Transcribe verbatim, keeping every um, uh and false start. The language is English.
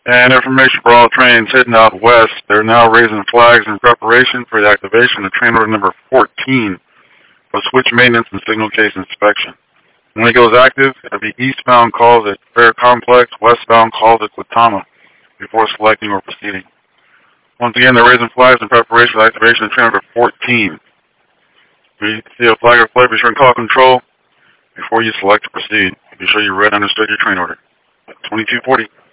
And information for all trains heading out west. They're now raising flags in preparation for the activation of train order number fourteen for switch maintenance and signal case inspection. When it goes active, it'll be eastbound calls at Fair Complex, westbound calls at Quitama before selecting or proceeding. Once again, they're raising flags in preparation for the activation of train order fourteen. If you see a flag or flare, be sure and call control before you select to proceed. Be sure you read and understood your train order. twenty-two forty.